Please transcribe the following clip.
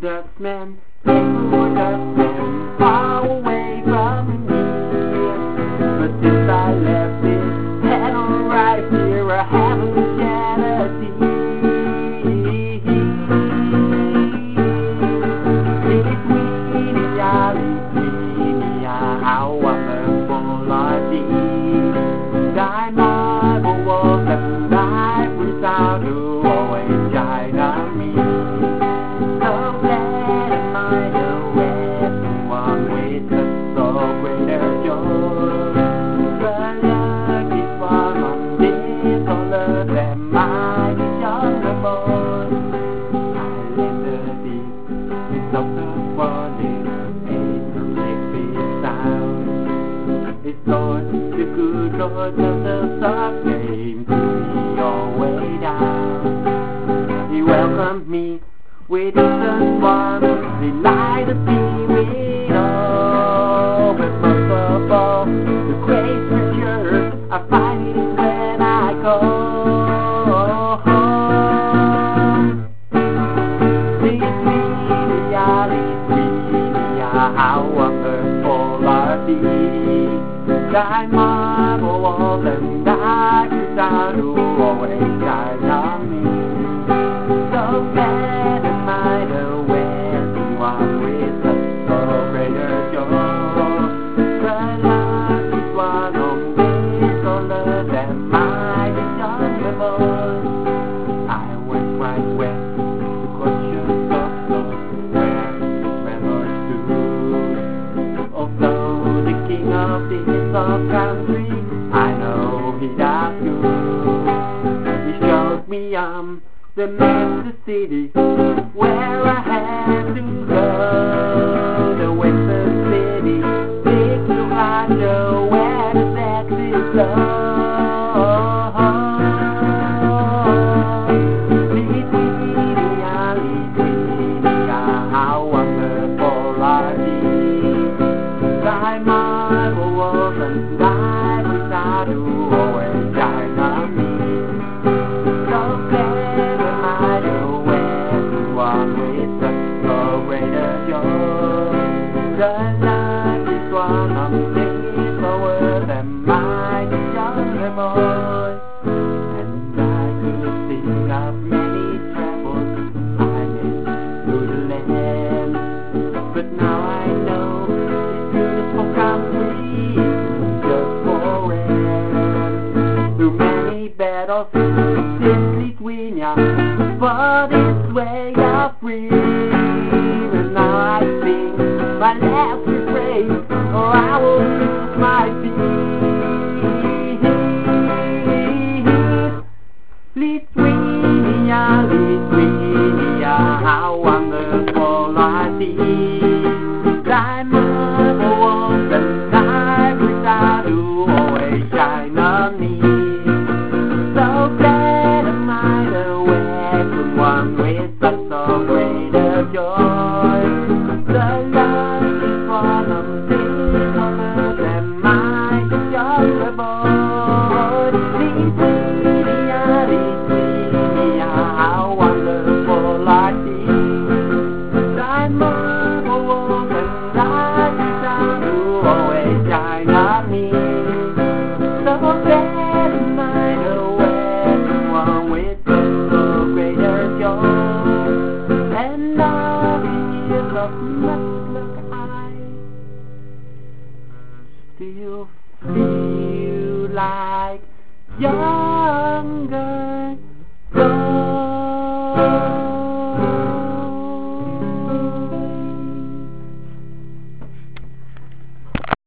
dustman, paper dustman, far away from me. But since I left it, and right here, I haven't shed a tear. It's Weenie, how wonderful are these. Thy marble walls and thy without who always shine on me. So glad am I the western one with a so greater joy. The lucky one on this taller than mighty younger boy. I landed deep in softer falling, ain't no liquid sound. It's Lord, the good Lord of the soft came to me all way down. He welcomed me with innocent warmth, he lighted me with all. But most of all, the great treasure I find is when I go home. Lead me, how wonderful are these. Thy marble walls and thy without who always shine on me. So glad am I the western one with such so greater joy. The luckiest one on this taller than mighty younger boy. I went quite west to conscious of those where memories stood. Although the king of this soft country, I know he does good. He showed me the master city where I had to go. The western city, big to larger, where the sex is low. Lead me, how wonderful are these. Thy marble walls and thy without who always shine on me. So glad am I the western one with such so greater joy. The luckiest one on this lower than mighty younger boy. And I could think of many travels I made through the land, but now I know this beautiful country just for rent. Through many battles since Lithuania, but this way of freedom. And now I think my last refrain, or I will lose my peace. Lithuania, how wonderful are these. Thy marble walls and thy without who always shine on me. So glad am I the western one with such so greater joy. The luckiest one on this taller than mighty younger boy. Lithuania, how wonderful are these. Thy marble walls and thy without who always shine on me. So glad am I the western one with such so greater joy. And all the years of much luck I still feel like young.